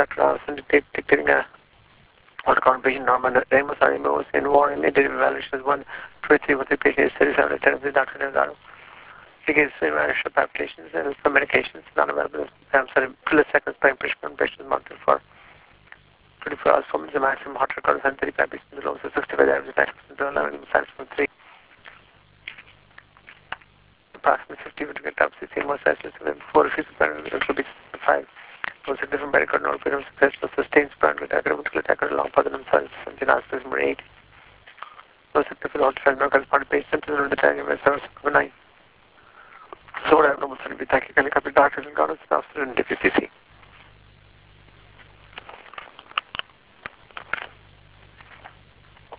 sector and dictating a autocount patient normal Ramos Arimos in war and native evaluation is 123 with the patient is 37 attendance with Dr. Nazaro. He gives management applications and some medications not available. Milliseconds per impression patient is monitored for 24 hours. 4 minutes the maximum heart record and 35 patients below, so 65 hours attached to 11 signs from 3. Approximately 50 would get up 16 more sessions and then 4 if it's will be 5. Was a different medical node freedom successful sustained spread with academical attacker along for themselves and the last number 8. No significant outside medical participation to the time of service of 9. So what I have no more to be tactically copy doctors and governors and officers in DPCC.